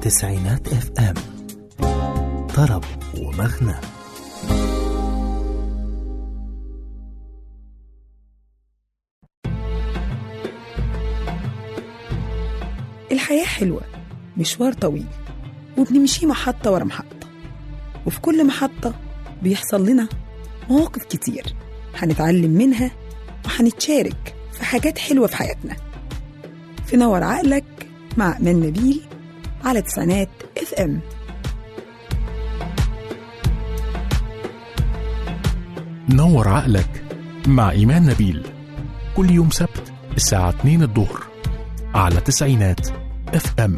تسعينات اف ام، طرب ومغنى. الحياة حلوة، مشوار طويل وبنمشي محطة ورا محطة، وفي كل محطة بيحصل لنا مواقف كتير هنتعلم منها وهنتشارك في حاجات حلوة في حياتنا. في نور عقلك مع من نبيل على تسعينات اف ام. نور عقلك مع إيمان نبيل كل يوم سبت الساعة 2 الظهر على تسعينات اف ام.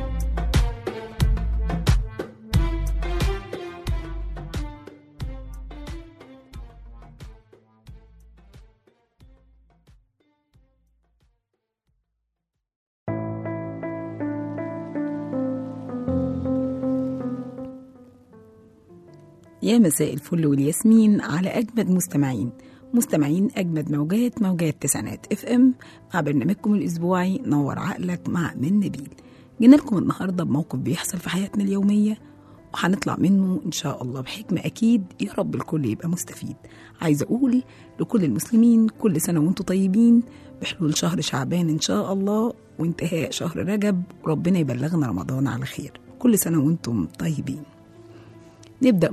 يا مساء الفل والياسمين على أجمد مستمعين أجمد موجات تسعينات اف ام مع برنامجكم الأسبوعي نور عقلك مع من نبيل. جينا لكم النهاردة بموقف بيحصل في حياتنا اليومية وهنطلع منه إن شاء الله بحكمة أكيد، يا رب الكل يبقى مستفيد. عايزة أقول لكل المسلمين كل سنة وانتم طيبين بحلول شهر شعبان إن شاء الله وانتهاء شهر رجب، وربنا يبلغنا رمضان على خير. كل سنة وانتم طيبين. نبدأ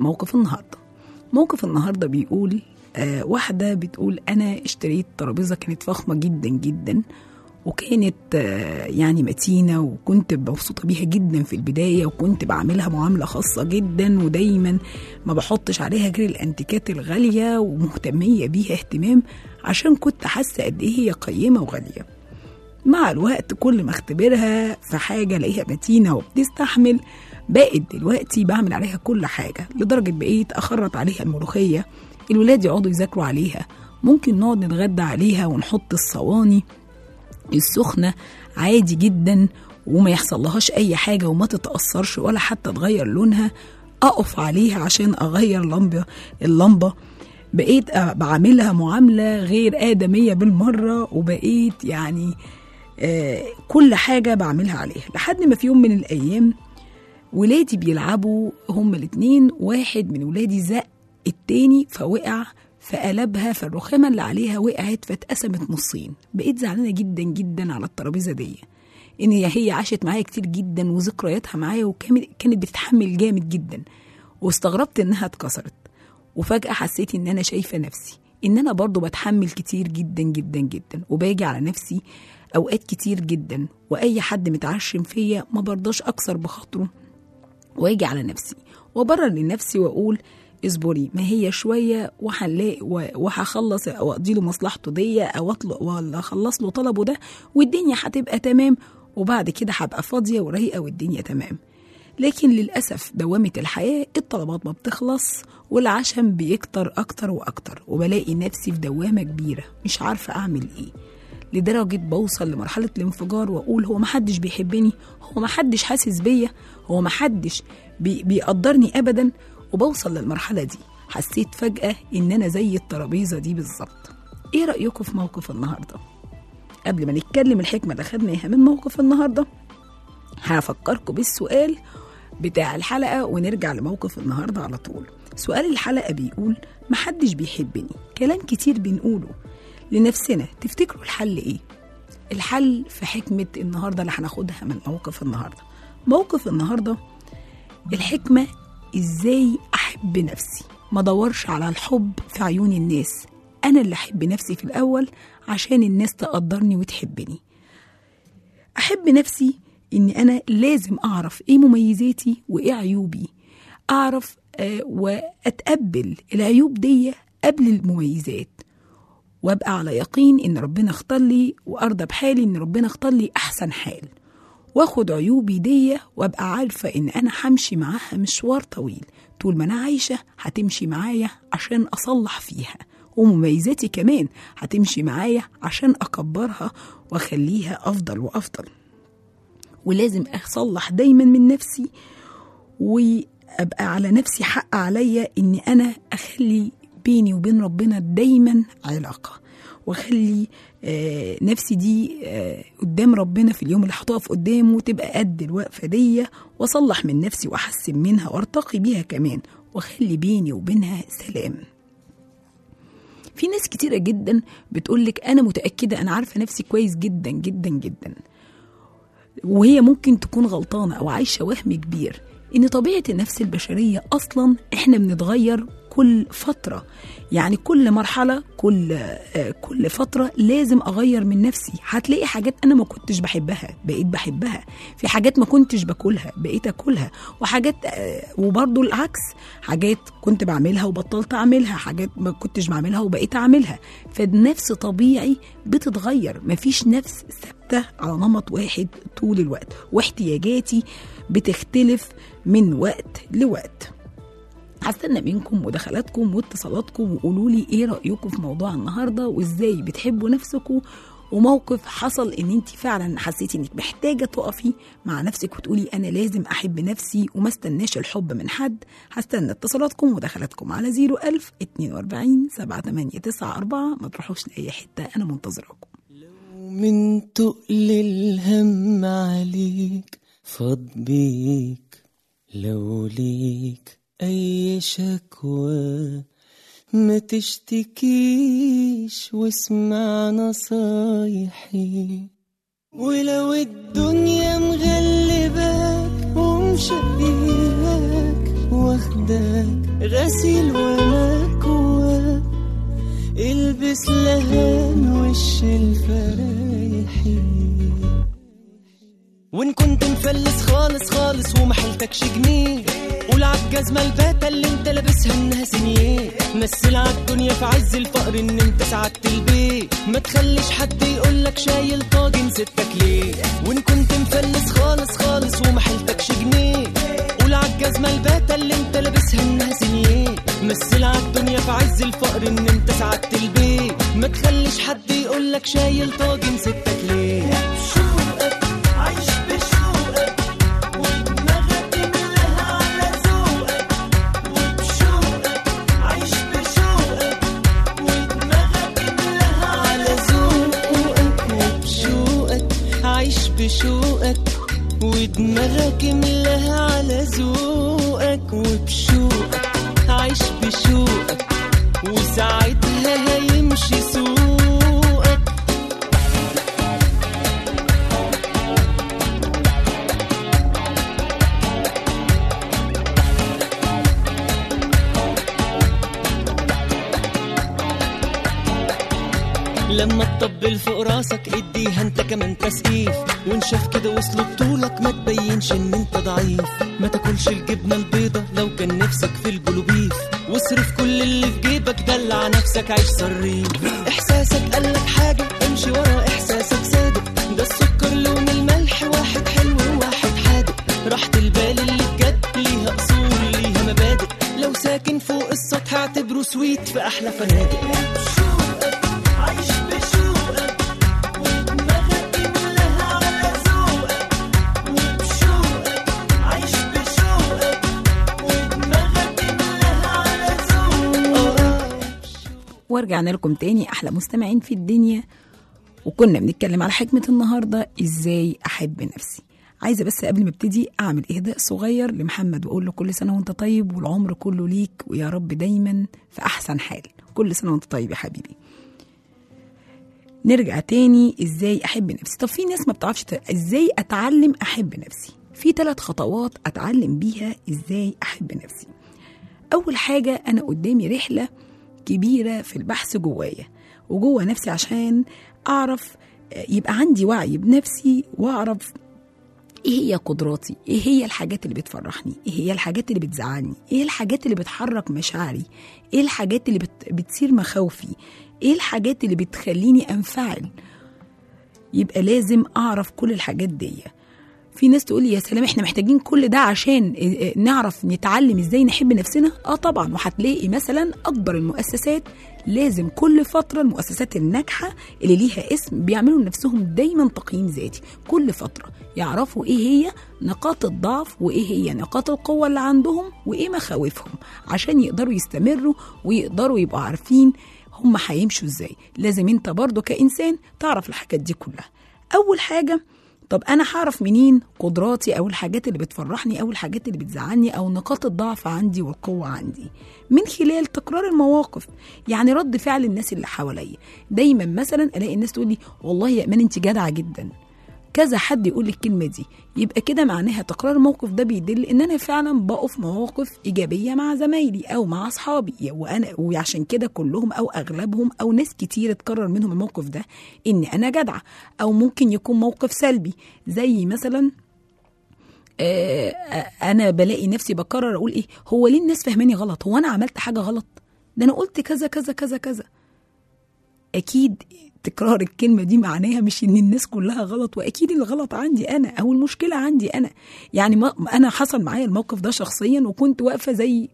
موقف النهاردة بيقول واحدة بتقول أنا اشتريت ترابيزة كانت فخمة جدا جدا، وكانت يعني متينة، وكنت مبسوطة بيها جدا في البداية، وكنت بعملها معاملة خاصة جدا، ودايما ما بحطش عليها غير الانتيكات الغالية، ومهتمية بيها اهتمام عشان كنت حاسة قد ايه هي قيمة وغالية. مع الوقت كل ما اختبرها في حاجة الاقيها متينة وبتستحمل، بقت دلوقتي بعمل عليها كل حاجة، لدرجة بقيت أخرط عليها الملوخية، الولاد يقعدوا يذاكروا عليها، ممكن نقعد نتغدى عليها ونحط الصواني السخنة عادي جدا وما يحصلهاش أي حاجة وما تتأثرش ولا حتى تغير لونها. أقف عليها عشان أغير اللمبة بقيت بعملها معاملة غير آدمية بالمرة، وبقيت يعني كل حاجة بعملها عليها. لحد ما في يوم من الأيام ولادي بيلعبوا هما الاتنين، واحد من ولادي زق التاني فوقع فقلبها، فالرخامة اللي عليها وقعت فاتقسمت نصين. بقيت زعلانة جدا جدا على الترابيزة دي، ان هي عاشت معايا كتير جدا وذكرياتها معايا، وكانت بتتحمل جامد جدا، واستغربت انها اتكسرت. وفجأة حسيت ان انا شايفة نفسي ان انا برضو بتحمل كتير جدا جدا جدا، وباجي على نفسي اوقات كتير جدا، واي حد متعشم فيا ما برضاش اكسر بخاطره، واجي على نفسي وبرر لنفسي واقول اصبري، ما هي شويه وهنلاقي وهخلص واقضي له مصلحته دي، او اطلق ولا اخلص له طلبه ده، والدنيا هتبقى تمام، وبعد كده هبقى فاضيه ورايقه والدنيا تمام. لكن للاسف دوامه الحياه الطلبات ما بتخلص، والعشم بيكتر اكتر واكتر، وبلاقي نفسي في دوامه كبيره مش عارفه اعمل ايه، لدرجة بوصل لمرحلة الانفجار وأقول هو محدش بيحبني، هو محدش حاسس بيا، هو محدش بيقدرني أبدا. وبوصل للمرحلة دي حسيت فجأة إن أنا زي الترابيزة دي بالظبط. إيه رأيكم في موقف النهاردة؟ قبل ما نتكلم الحكمة اللي خدناها من موقف النهاردة، هفكركم بالسؤال بتاع الحلقة ونرجع لموقف النهاردة على طول. سؤال الحلقة بيقول محدش بيحبني، كلام كتير بنقوله لنفسنا، تفتكروا الحل ايه؟ الحل في حكمة النهاردة اللي هناخدها من موقف النهاردة الحكمة ازاي احب نفسي، ما دورش على الحب في عيون الناس، انا اللي احب نفسي في الاول عشان الناس تقدرني وتحبني. احب نفسي اني انا لازم اعرف ايه مميزاتي وايه عيوبي، اعرف واتقبل العيوب دي قبل المميزات، وابقى على يقين ان ربنا اختار لي، وارضى بحالي ان ربنا اختار لي احسن حال، واخد عيوبي دي وابقى عارفة ان انا همشي معاها مشوار طويل، طول ما انا عايشة هتمشي معايا عشان اصلح فيها، ومميزاتي كمان هتمشي معايا عشان اكبرها واخليها افضل وافضل. ولازم اصلح دايما من نفسي، وابقى على نفسي حق عليا ان انا اخلي بيني وبين ربنا دايما علاقة، واخلي نفسي دي قدام ربنا في اليوم اللي هتقف قدامه تبقى قد الوقفة دي، واصلح من نفسي واحسن منها وارتقي بيها كمان، واخلي بيني وبينها سلام. في ناس كتيرة جدا بتقولك أنا متأكدة أنا عارفة نفسي كويس جدا جدا جدا، وهي ممكن تكون غلطانة أو عايشة وهم كبير إن طبيعة النفس البشرية أصلا إحنا بنتغير كل فترة. يعني كل مرحلة كل فترة لازم أغير من نفسي. هتلاقي حاجات أنا ما كنتش بحبها بقيت بحبها، في حاجات ما كنتش باكلها بقيت أكلها، وحاجات وبرضو العكس، حاجات كنت بعملها وبطلت أعملها، حاجات ما كنتش بعملها وبقيت أعملها. فالنفس طبيعي بتتغير، مفيش نفس ثابتة على نمط واحد طول الوقت، واحتياجاتي بتختلف من وقت لوقت. هستنى منكم مداخلاتكم واتصالاتكم، وقولوا لي ايه رأيكم في موضوع النهارده، وازاي بتحبوا نفسكم، وموقف حصل ان انت فعلا حسيتي انك محتاجه تقفي مع نفسك وتقولي انا لازم احب نفسي وما استناش الحب من حد. هستنى اتصالاتكم ومداخلاتكم على 01000 42 7894. ما تروحوش لاي حته، انا منتظراكم. لو من تقل الهم عليك فاض بيك، لو ليك أي شكوى ما تشتكيش واسمع نصايحي، ولو الدنيا مغلباك ومشقياك واخداك غسيل ومكواك، البس لهان وش الفرايحي. وإن كنت مفلس خالص خالص ومحلتكش جنيه، قول عالجزمة الباتة اللي انت لابسها انها سنيه، مثل عالدنيا في عز الفقر ان انت سعدت البيت، ما تخليش حد يقولك شايل طاجن ستك ليه. وإن كنت مفلس خالص خالص ومحلتكش جنيه، قول عالجزمة الباتة اللي انت لابسها انها سنيه، مثل عالدنيا في عز الفقر ان انت سعدت البيت، ما تخليش حد يقولك شايل طاجن ستك ليه. عيش بشوقك ودماغك ملاها على ذوقك، وبشوقك عيش بشوقك ودماغك ملاها على ذوقك، وبشوقك عيش بشوقك ودماغك ملاها على ذوقك، وبشوقك عيش بشوقك وساعتها هيمشي سوقك. لما تطبل فوق راسك اديها انت كمان تسقيف، وانشاف كده وصل بطولك ما تبينش ان انت ضعيف، ما تاكلش الجبنة البيضة لو كان نفسك في الجلوبيف، واصرف كل اللي في جيبك دلع نفسك عيش صريف. احساسك قالك حاجة امشي ورا احساسك صادق، ده السكر لون الملح واحد حلو وواحد حادق، راحة البال اللي بجد ليها اصول ليها مبادئ، لو ساكن فوق السطح اعتبره سويت في احلى فنادق. عيش بشوقك ودماغك ملاها على ذوقك، وبشوقك عيش بشوقك ودماغك ملاها على ذوقك. ورجعنا لكم تاني أحلى مستمعين في الدنيا، وكنا بنتكلم على حكمة النهاردة إزاي أحب نفسي. عايزة بس قبل ما ابتدي أعمل إهداء صغير لمحمد وأقول له كل سنة وأنت طيب والعمر كله ليك، ويا رب دايما في أحسن حال. كل سنة وأنت طيب يا حبيبي. نرجع تاني إزاي أحب نفسي. طب في ناس ما بتعرفش إزاي أتعلم أحب نفسي. في 3 خطوات أتعلم بيها إزاي أحب نفسي. أول حاجة، أنا قدامي رحلة كبيرة في البحث جوايا وجوه نفسي عشان أعرف يبقى عندي وعي بنفسي، وأعرف إيه هي قدراتي، إيه هي الحاجات اللي بتفرحني، إيه هي الحاجات اللي بتزعلني، إيه الحاجات اللي بتحرك مشاعري، إيه الحاجات اللي بتثير مخاوفي، إيه الحاجات اللي بتخليني أنفعل. يبقى لازم أعرف كل الحاجات دي. في ناس تقولي يا سلام احنا محتاجين كل ده عشان نعرف نتعلم ازاي نحب نفسنا. طبعا، وهتلاقي مثلا اكبر المؤسسات لازم كل فترة، المؤسسات الناجحة اللي ليها اسم بيعملوا لنفسهم دايما تقييم ذاتي، كل فترة يعرفوا ايه هي نقاط الضعف وايه هي نقاط القوة اللي عندهم وايه مخاوفهم، عشان يقدروا يستمروا ويقدروا يبقوا عارفين هم هيمشوا ازاي؟ لازم انت برضو كإنسان تعرف الحاجات دي كلها. أول حاجة، طب أنا هعرف منين قدراتي أو الحاجات اللي بتفرحني أو الحاجات اللي بتزعلني أو نقاط الضعف عندي والقوة عندي؟ من خلال تكرار المواقف، يعني رد فعل الناس اللي حواليا. دايما مثلا ألاقي الناس تقول لي والله يا إيمان أنت جدعة جدا، كذا حد يقول الكلمة دي، يبقى كده معناها تكرار الموقف ده بيدل ان انا فعلا بقف مواقف ايجابية مع زمايلي او مع اصحابي، وعشان كده كلهم او اغلبهم او ناس كتير اتكرر منهم الموقف ده ان انا جدعة. او ممكن يكون موقف سلبي، زي مثلا انا بلاقي نفسي بكرر اقول ايه، هو ليه الناس فهماني غلط؟ هو انا عملت حاجة غلط؟ ده انا قلت كذا كذا كذا كذا. اكيد تكرار الكلمة دي معناها مش ان الناس كلها غلط، واكيد الغلط عندي انا او المشكلة عندي انا. يعني انا حصل معايا الموقف ده شخصيا، وكنت واقفة زي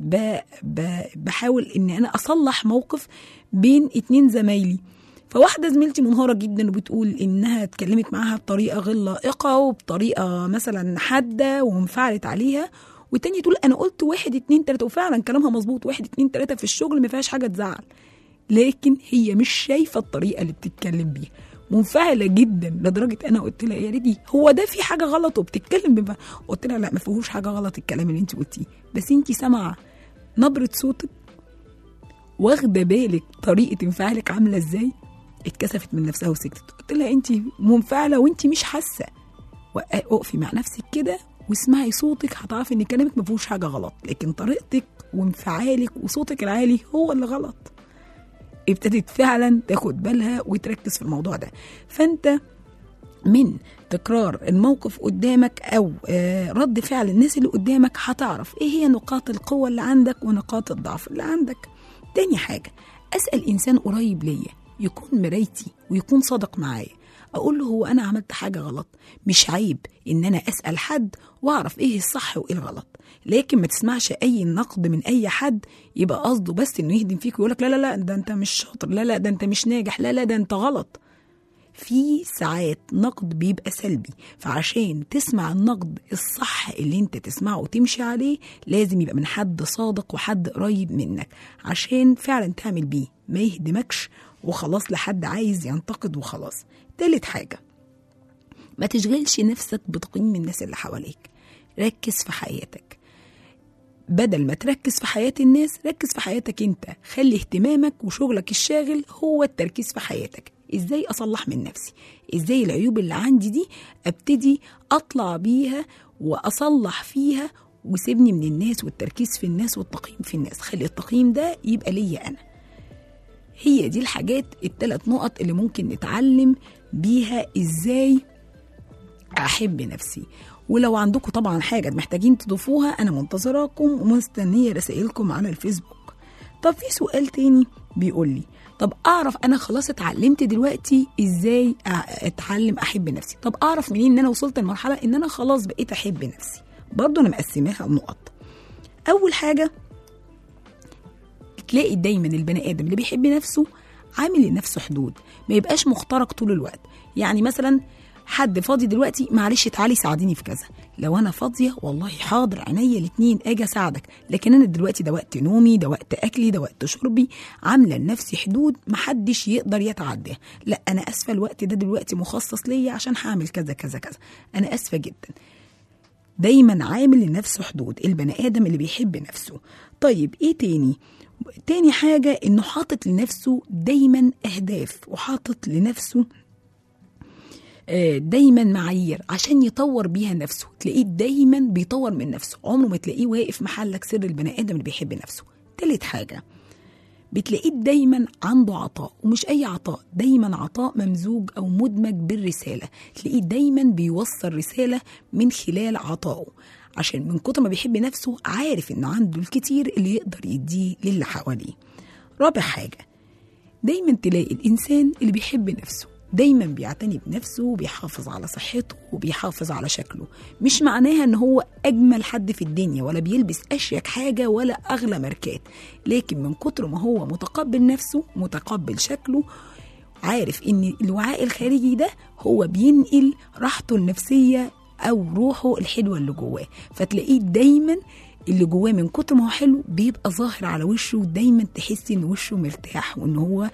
بحاول ان انا اصلح موقف بين 2 زمايلي. فواحدة زميلتي منهارة جدا وبتقول انها اتكلمت معاها بطريقة غير لائقة وبطريقة مثلا حادة وانفعلت عليها، والتانية تقول انا قلت 1 2 3، وفعلا كلامها مظبوط، 1 2 3 في الشغل ما فيهاش حاجة تزعل. لكن هي مش شايفة الطريقة اللي بتتكلم بيها، منفعلة جدا لدرجة أنا قلت لها يا ريدي هو ده في حاجة غلط وبتتكلم بما. قلت لها لا ما فيهوش حاجة غلط الكلام اللي انت قلتيه، بس انت سامعة نبرة صوتك، واخدة بالك طريقة انفعالك عاملة ازاي؟ اتكسفت من نفسها وسكتت. قلت لها انت منفعلة وانت مش حاسة، وقفي مع نفسك كده واسمعي صوتك، هتعرفي ان كلامك ما فيهوش حاجة غلط، لكن طريقتك وانفعالك وصوتك العالي هو اللي غلط. ابتدت فعلا تاخد بالها وتركز في الموضوع ده. فانت من تكرار الموقف قدامك او رد فعل الناس اللي قدامك هتعرف ايه هي نقاط القوة اللي عندك ونقاط الضعف اللي عندك. تاني حاجة، اسأل انسان قريب ليا يكون مرايتي ويكون صادق معايا، اقول له هو انا عملت حاجة غلط. مش عيب ان انا اسأل حد واعرف ايه الصح وايه الغلط، لكن ما تسمعش اي نقد من اي حد يبقى قصده بس انه يهدم فيك ويقولك لا لا لا ده انت مش شاطر، لا لا ده انت مش ناجح، لا لا ده انت غلط. في ساعات نقد بيبقى سلبي، فعشان تسمع النقد الصح اللي انت تسمعه وتمشي عليه لازم يبقى من حد صادق وحد قريب منك، عشان فعلا تعمل بيه ما يهدمكش وخلاص لحد عايز ينتقد وخلاص. تالت حاجة، ما تشغلش نفسك بتقييم الناس اللي حواليك، ركز في حياتك. بدل ما تركز في حياة الناس ركز في حياتك انت، خلي اهتمامك وشغلك الشاغل هو التركيز في حياتك. ازاي اصلح من نفسي، ازاي العيوب اللي عندي دي ابتدي اطلع بيها واصلح فيها، وسيبني من الناس والتركيز في الناس والتقييم في الناس، خلي التقييم ده يبقى ليا انا. هي دي الحاجات ال3 نقط اللي ممكن نتعلم بيها ازاي احب نفسي. ولو عندكم طبعا حاجة محتاجين تضيفوها أنا منتظراكم ومستنية رسائلكم على الفيسبوك. طب في سؤال تاني بيقول لي طب أعرف أنا خلاص اتعلمت دلوقتي إزاي أتعلم أحب نفسي؟ طب أعرف منين إن أنا وصلت لمرحلة إن أنا خلاص بقيت أحب نفسي؟ برضو أنا مقسماها نقط. أول حاجة، تلاقي دايما البني آدم اللي بيحب نفسه عامل لنفسه حدود، ما يبقاش مخترق طول الوقت. يعني مثلا حد فاضي دلوقتي، معلش تعالي ساعديني في كذا، لو انا فاضيه والله حاضر عينيا الاتنين اجي اساعدك، لكن انا دلوقتي ده وقت نومي، ده وقت اكلي، ده وقت شربي، عامله لنفسي حدود محدش يقدر يتعداها. لا انا اسفه الوقت ده دلوقتي مخصص ليا عشان هعمل كذا كذا كذا، انا اسفه جدا. دايما عامل لنفسه حدود البني ادم اللي بيحب نفسه. طيب ايه تاني؟ تاني حاجه انه حاطط لنفسه دايما اهداف، وحاطط لنفسه دايما معايير عشان يطور بيها نفسه. تلاقيه دايما بيطور من نفسه، عمره ما تلاقيه واقف محلك سر البني آدم اللي بيحب نفسه. تالت حاجة، بتلاقيه دايما عنده عطاء، ومش أي عطاء، دايما عطاء ممزوج أو مدمج بالرسالة. تلاقيه دايما بيوصل رسالة من خلال عطائه، عشان من كتر ما بيحب نفسه عارف إنه عنده الكتير اللي يقدر يديه للي حواليه. رابع حاجة، دايما تلاقي الإنسان اللي بيحب نفسه دايما بيعتني بنفسه وبيحافظ على صحته وبيحافظ على شكله. مش معناها ان هو اجمل حد في الدنيا ولا بيلبس اشيك حاجة ولا اغلى ماركات، لكن من كتر ما هو متقبل نفسه متقبل شكله، عارف ان الوعاء الخارجي ده هو بينقل راحته النفسية او روحه الحلوة اللي جواه. فتلاقيه دايما اللي جواه من كتر ما هو حلو بيبقى ظاهر على وشه، ودايما تحسي ان وشه مرتاح وان هو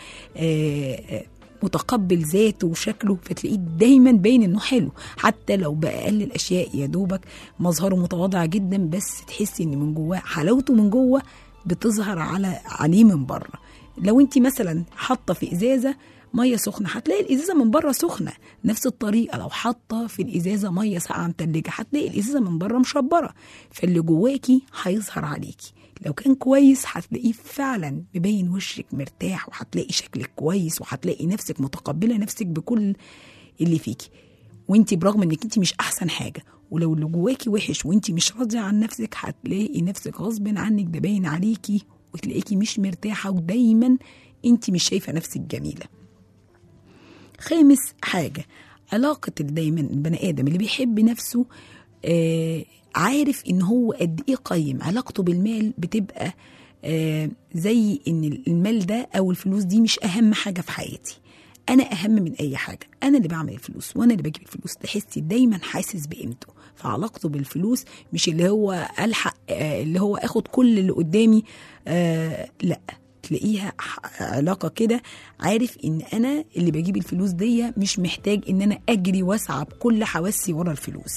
متقبل ذاته وشكله، فتلاقيه دايما باين انه حلو حتى لو بأقل الاشياء، يا دوبك مظهره متواضع جدا بس تحسي ان من جواه حلاوته من جوه بتظهر عليه من بره. لو انت مثلا حاطه في ازازه ميه سخنه هتلاقي الازازه من بره سخنه، نفس الطريقه لو حاطه في الازازه ميه ساقعه متلجه هتلاقي الازازه من بره مشبره، فاللي جواكي هيظهر عليكي. لو كان كويس هتلاقيه فعلا مبين وشك مرتاح، وهتلاقي شكلك كويس، وهتلاقي نفسك متقبله نفسك بكل اللي فيكي، وانتي برغم انك انتي مش احسن حاجه. ولو اللي جواكي وحش وانتي مش راضيه عن نفسك هتلاقي نفسك غصب عنك ده باين عليكي، وتلاقيكي مش مرتاحه، ودايما انتي مش شايفه نفسك جميله. خامس حاجه، علاقه دايما البني ادم اللي بيحب نفسه عارف ان هو قد ايه قيم. علاقته بالمال بتبقى زي ان المال ده او الفلوس دي مش اهم حاجه في حياتي، انا اهم من اي حاجه، انا اللي بعمل الفلوس وانا اللي بجيب الفلوس. تحسي دايما حاسس بقيمته، فعلاقته بالفلوس مش اللي هو الحق اللي هو اخد كل اللي قدامي، لا، تلاقيها علاقه كده عارف ان انا اللي بجيب الفلوس دي مش محتاج ان انا اجري واسعى بكل حواسي ورا الفلوس.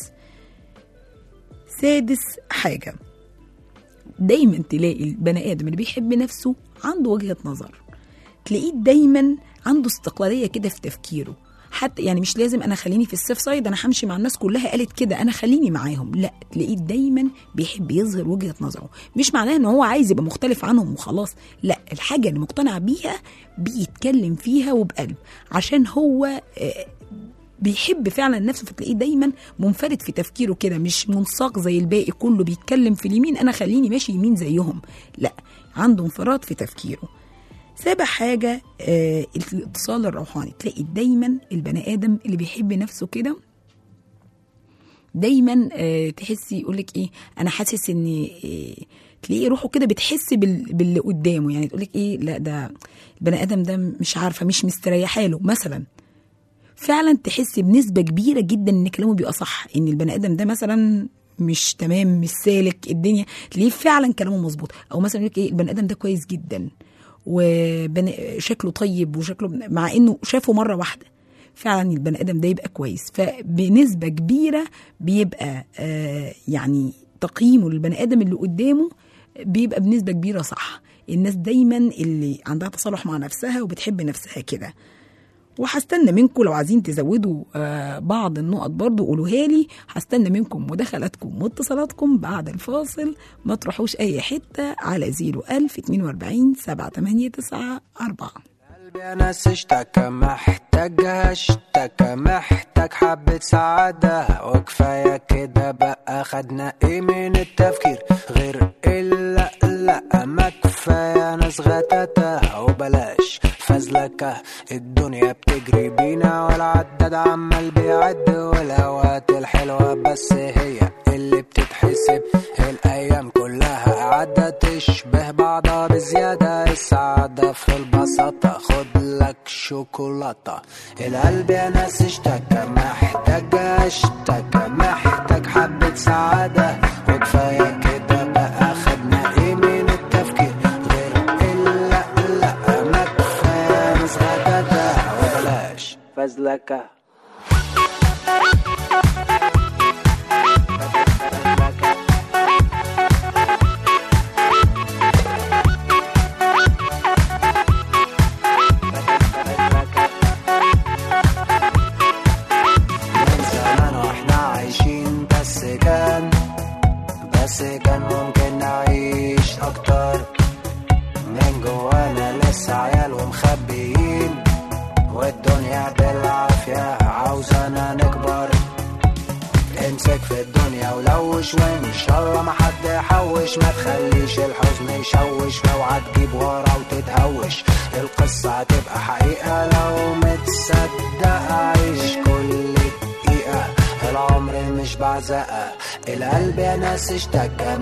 سادس حاجه، دايما تلاقي البني ادم اللي بيحب نفسه عنده وجهه نظر، تلاقيه دايما عنده استقلاليه كده في تفكيره، حتى يعني مش لازم انا خليني في السيف سايد، انا همشي مع الناس كلها قالت كده انا خليني معاهم، لا، تلاقيه دايما بيحب يظهر وجهه نظره. مش معناه ان هو عايز يبقى مختلف عنهم وخلاص، لا، الحاجه اللي مقتنع بيها بيتكلم فيها وبقلب، عشان هو بيحب فعلا نفسه، فتلاقيه دايما منفرد في تفكيره كده، مش منساق زي الباقي كله بيتكلم في اليمين انا خليني ماشي يمين زيهم، لا، عنده انفراد في تفكيره. سابع حاجة الاتصال الروحاني، تلاقي دايما البني آدم اللي بيحب نفسه كده دايما تحسي يقولك ايه، انا حاسس ان تلاقيه روحه كده بتحس باللي قدامه، يعني تقولك ايه، لا ده البني آدم ده مش عارفة مش مستريحه له مثلا، فعلا تحسي بنسبة كبيرة جدا ان كلامه بيبقى صح، ان البني آدم ده مثلا مش تمام مش سالك الدنيا، تلاقيه فعلا كلامه مظبوط. او مثلا يقولك ايه، البني آدم ده كويس جدا وشكله طيب وشكله، مع انه شافه مرة واحدة، فعلا البني ادم ده يبقى كويس. فبنسبة كبيرة بيبقى يعني تقييمه للبني ادم اللي قدامه بيبقى بنسبة كبيرة صح. الناس دايما اللي عندها تصالح مع نفسها وبتحب نفسها كده. وهستنى منكم لو عايزين تزودوا بعض النقط برضو قولوها لي، هستنى منكم مداخلاتكم واتصالاتكم بعد الفاصل، ما تروحوش اي حتة على 01042 7894. قلبي انا اشتكى محتاج حبة سعادة، وكفاية كده بقى، خدنا ايه من التفكير غير الا لا، ما كفاية ناس غتاتة وبلاش فزلكة، الدنيا بتجري بينا والعداد عمال بيعد، والاوقات الحلوة بس هي اللي بتتحسب، الايام كلها قاعدة تشبه بعضها بزيادة، السعادة في البساطة، خد لك شوكولاتة. القلب يا ناس اشتكى محتاج حبة سعادة، وكفاية كده بقى، خدنا ايه من التفكير غير الا لا، ما كفاية ناس غتاتة وبلاش فزلكة. بس كان ممكن نعيش اكتر، من جوانا لسه عيال ومخبيين، والدنيا بالعافية عاوزانا نكبر. امسك في الدنيا ولوش، وان شاء الله ما حد يحوش، ما تخليش الحزن يشوش، واوعى تجيب ورا وتتهوش، القصة هتبقى حقيقة لو متصدق، عيش كل دقيقة، العمر مش بعزقة. القلب يا ناس اشتكى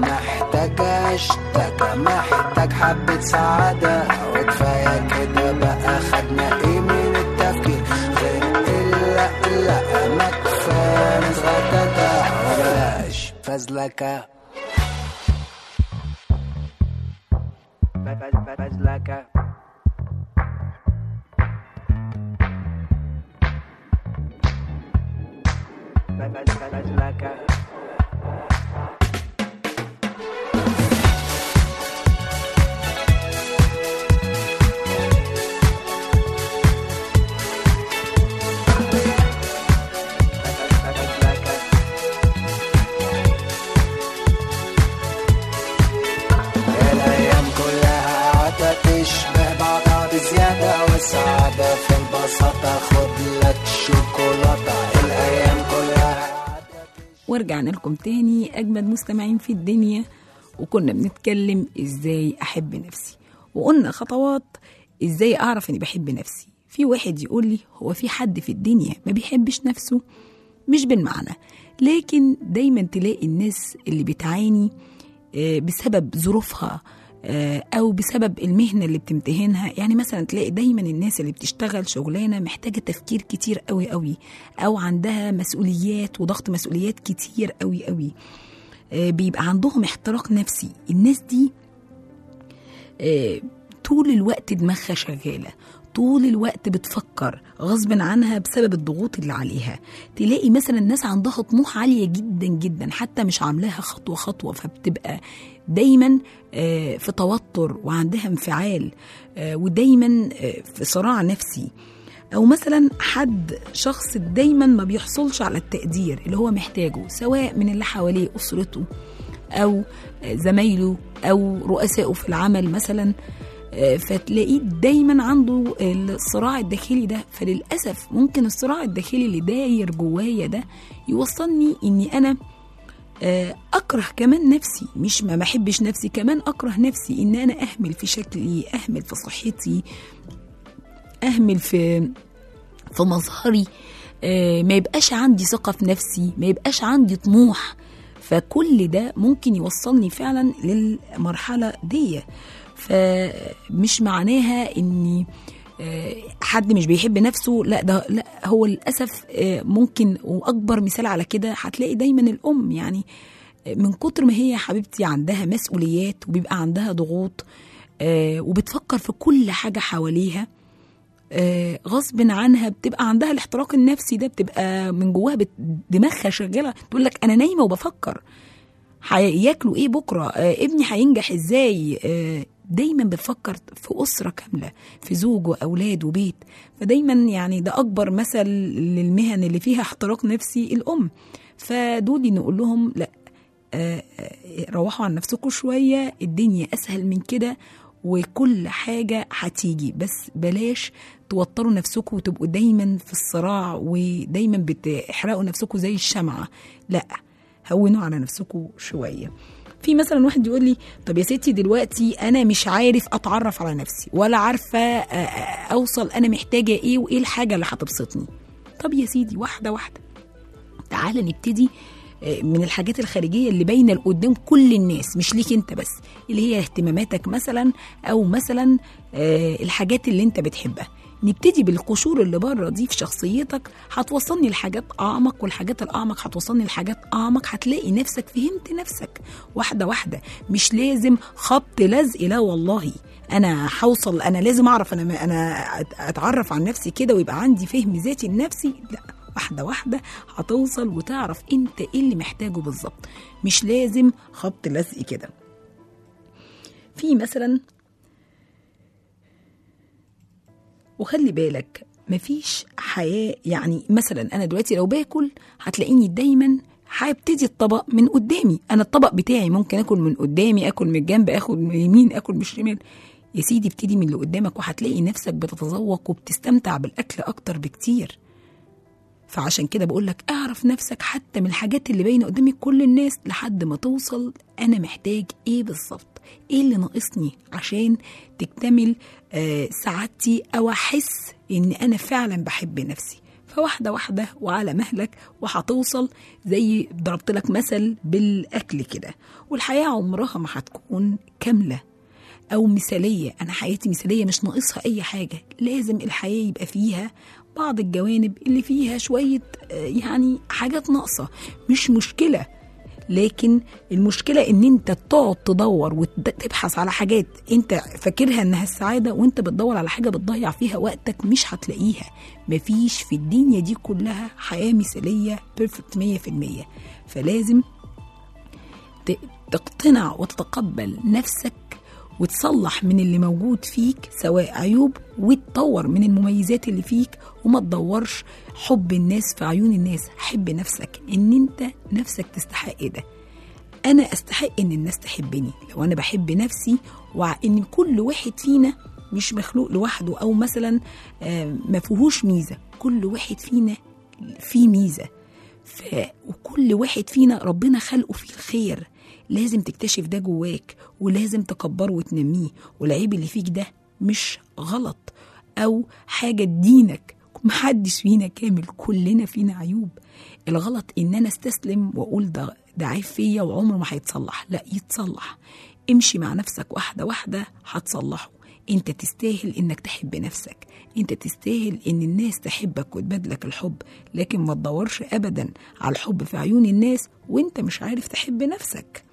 محتاج حبة سعادة، وكفاية كده بقى، خدنا ايه من التفكير غير الا لا، ما كفاية ناس غتاتة وبلاش فزلكة. فزلكة فزلكة تشبه بعضها بزيادة والسعادة في البساطة خد لك شوكولاتة الأيام كلها. ورجعنا لكم تاني أجمد مستمعين في الدنيا، وكنا بنتكلم إزاي أحب نفسي، وقلنا خطوات إزاي أعرف أني بحب نفسي. في واحد يقول لي هو في حد في الدنيا ما بيحبش نفسه؟ مش بالمعنى، لكن دايما تلاقي الناس اللي بتعاني بسبب ظروفها أو بسبب المهنة اللي بتمتهنها. يعني مثلا تلاقي دايما الناس اللي بتشتغل شغلانة محتاجة تفكير كتير قوي قوي، أو عندها مسؤوليات وضغط مسؤوليات كتير قوي قوي، بيبقى عندهم احتراق نفسي. الناس دي طول الوقت دماغها شغالة، طول الوقت بتفكر غصب عنها بسبب الضغوط اللي عليها. تلاقي مثلا الناس عندها طموح عالية جدا جدا، حتى مش عاملاها خطوة خطوة، فبتبقى دايما في توتر وعندها انفعال ودايما في صراع نفسي. أو مثلا شخص دايما ما بيحصلش على التقدير اللي هو محتاجه، سواء من اللي حواليه، أسرته أو زمايله أو رؤسائه في العمل مثلا، فتلاقيه دايما عنده الصراع الداخلي ده. فللأسف ممكن الصراع الداخلي اللي داير جوايا ده يوصلني إني أنا أكره كمان نفسي، مش ما بحبش نفسي، كمان أكره نفسي، إن أنا أهمل في شكلي، أهمل في صحتي، أهمل في مظهري، ما يبقاش عندي ثقة في نفسي، ما يبقاش عندي طموح. فكل ده ممكن يوصلني فعلا للمرحلة دي. فمش معناها إني حد مش بيحب نفسه، لا هو للأسف ممكن. وأكبر مثال على كده هتلاقي دايما الأم، يعني من كتر ما هي حبيبتي عندها مسؤوليات وبيبقى عندها ضغوط وبتفكر في كل حاجة حواليها، غصب عنها بتبقى عندها الاحتراق النفسي ده، بتبقى من جواها دماغها شغالة تقول لك أنا نايمة وبفكر هياكلوا إيه بكرة، ابني هينجح إزاي. دايما بتفكر في أسرة كاملة، في زوج وأولاد وبيت. فدايما يعني ده أكبر مثل للمهن اللي فيها احتراق نفسي، الأم. فدول نقول لهم لا، روحوا عن نفسكم شوية، الدنيا أسهل من كده وكل حاجة هتيجي، بس بلاش توتروا نفسكم وتبقوا دايما في الصراع ودايما بتحرقوا نفسكم زي الشمعة. لا، هونوا على نفسكم شوية. في مثلا واحد يقول لي طب يا ستي دلوقتي أنا مش عارف أتعرف على نفسي، ولا عارفة أوصل أنا محتاجة إيه وإيه الحاجة اللي هتبسطني. طب يا سيدي، واحدة واحدة، تعالى نبتدي من الحاجات الخارجية اللي باينة لقدام كل الناس، مش ليك انت بس، اللي هي اهتماماتك مثلا، او مثلا الحاجات اللي انت بتحبها. نبتدي بالقشور اللي بره دي في شخصيتك، هتوصلني لحاجات اعمق، والحاجات الاعمق هتوصلني لحاجات اعمق. هتلاقي نفسك فهمت نفسك واحدة واحدة. مش لازم خبط لزق، لا والله انا هوصل، انا لازم اعرف انا اتعرف عن نفسي كده ويبقى عندي فهم ذاتي لنفسي. لا، واحدة واحدة هتوصل وتعرف انت ايه اللي محتاجه بالظبط. مش لازم خبط لزق كده. في مثلا، وخلي بالك مفيش حياة، يعني مثلا انا دلوقتي لو باكل هتلاقيني دايما هبتدي الطبق من قدامي. انا الطبق بتاعي ممكن اكل من قدامي، اكل من الجنب، اكل من اليمين، اكل من الشمال. يا سيدي ابتدي من اللي قدامك، وهتلاقي نفسك بتتذوق وبتستمتع بالاكل اكتر بكتير. فعشان كده بقولك اعرف نفسك حتى من الحاجات اللي باينه قدامك كل الناس، لحد ما توصل انا محتاج ايه بالظبط، ايه اللي ناقصني عشان تكتمل سعادتي، او احس ان انا فعلا بحب نفسي. فواحده واحده وعلى مهلك، وهتوصل. زي ضربت لك مثل بالاكل كده. والحياه عمرها ما هتكون كامله او مثاليه. انا حياتي مثاليه، مش ناقصها اي حاجه. لازم الحياه يبقى فيها بعض الجوانب اللي فيها شويه يعني حاجات ناقصه، مش مشكله. لكن المشكلة ان انت تقعد تدور وتبحث على حاجات انت فاكرها انها السعادة، وانت بتدور على حاجة بتضيع فيها وقتك مش هتلاقيها. مفيش في الدنيا دي كلها حياة مثالية بيرفكت 100%. فلازم تقتنع وتتقبل نفسك وتصلح من اللي موجود فيك سواء عيوب، وتطور من المميزات اللي فيك، وما تدورش حب الناس في عيون الناس. حب نفسك، ان انت نفسك تستحق ده. انا استحق ان الناس تحبني لو انا بحب نفسي، وان كل واحد فينا مش مخلوق لوحده او مثلا ما فيهوش ميزة. كل واحد فينا فيه ميزة، وكل واحد فينا ربنا خلقه فيه الخير. لازم تكتشف ده جواك، ولازم تكبره وتنميه. والعيب اللي فيك ده مش غلط أو حاجة تدينك. محدش فينا كامل، كلنا فينا عيوب. الغلط إن أنا استسلم وأقول ده عيب فيا وعمره ما هيتصلح. لا، يتصلح. امشي مع نفسك واحدة واحدة هتصلحه. انت تستاهل انك تحب نفسك، انت تستاهل ان الناس تحبك وتبادلك الحب، لكن ما تدورش ابدا على الحب في عيون الناس وانت مش عارف تحب نفسك.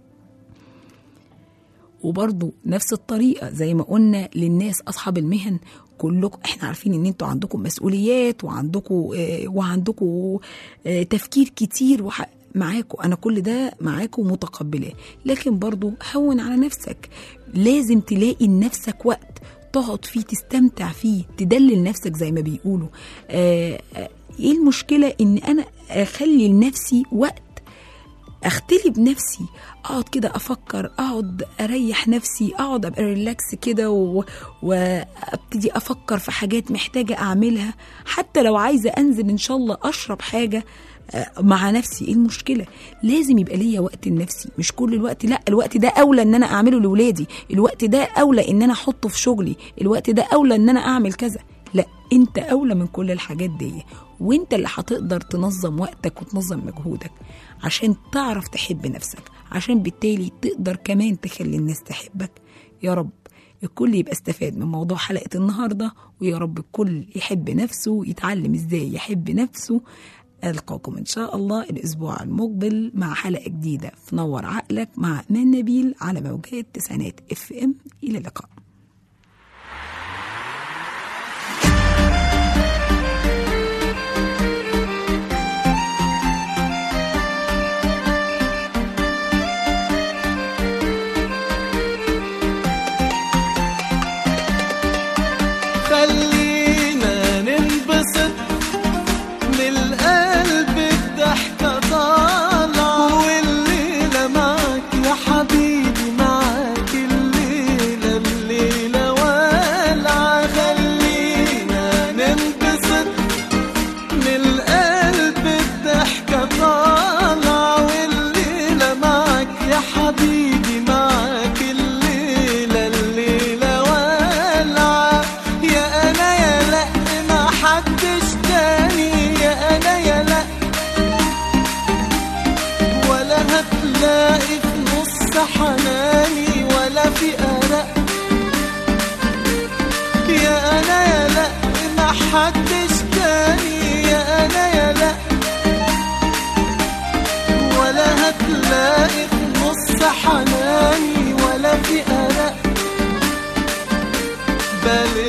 وبرضو نفس الطريقة زي ما قلنا للناس أصحاب المهن، كلكم احنا عارفين ان انتوا عندكم مسؤوليات وعندكم تفكير كتير معاكم. انا كل ده معاكم متقبلاه، لكن برضو هون على نفسك. لازم تلاقي لنفسك وقت تقعد فيه تستمتع فيه، تدلل نفسك زي ما بيقولوا. ايه المشكلة ان انا اخلي لنفسي وقت اختلي بنفسي، اقعد كده افكر، اقعد اريح نفسي، اقعد ابقى ريلاكس كده وابتدي افكر في حاجات محتاجة اعملها. حتى لو عايزة انزل ان شاء الله اشرب حاجة مع نفسي، ايه المشكلة؟ لازم يبقى ليا وقت لنفسي، مش كل الوقت. لا، الوقت ده اولى ان انا اعمله لولادي، الوقت ده اولى ان انا احطه في شغلي، الوقت ده اولى ان انا اعمل كذا. لا، انت اولى من كل الحاجات دي، وانت اللي هتقدر تنظم وقتك وتنظم مجهودك عشان تعرف تحب نفسك، عشان بالتالي تقدر كمان تخلي الناس تحبك. يا رب الكل يبقى استفاد من موضوع حلقة النهاردة، ويا رب الكل يحب نفسه ويتعلم ازاي يحب نفسه. ألقاكم إن شاء الله الأسبوع المقبل مع حلقة جديدة في نور عقلك مع إيمان نبيل على موجات 90 FM. إلى اللقاء. خلينا ننبسط من القلب، الضحكة طالعة، والليلة معاك يا حبيبي، معاك الليلة الليلة والعة. خلينا ننبسط من القلب، الضحكة طالعة، والليلة معاك يا حبيبي، معاك الليلة الليلة والعة. يا أنا يا لأ ما حدش تاني، يا أنا يا لأ، ولا هتلاقي في نص حناني ولا في قلق. يا أنا يا لأ ما حدش تاني، يا أنا يا لأ، ولا هتلاقي في نص حناني ولا في قلق.